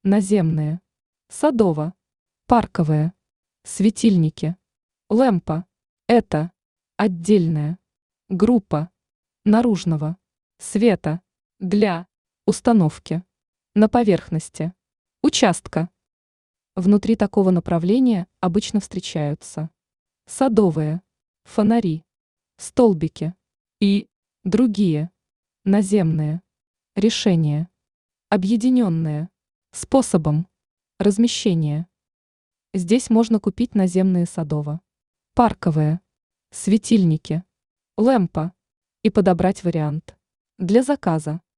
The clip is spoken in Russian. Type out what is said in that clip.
наземные, садово-парковые, светильники, лэмпа – это отдельная группа наружного света для установки на поверхности участка. Внутри такого направления обычно встречаются садовые, фонари, столбики и другие наземные решения, объединенные способом размещения. Здесь можно купить наземные садово-парковые светильники, лэмпа и подобрать вариант для заказа.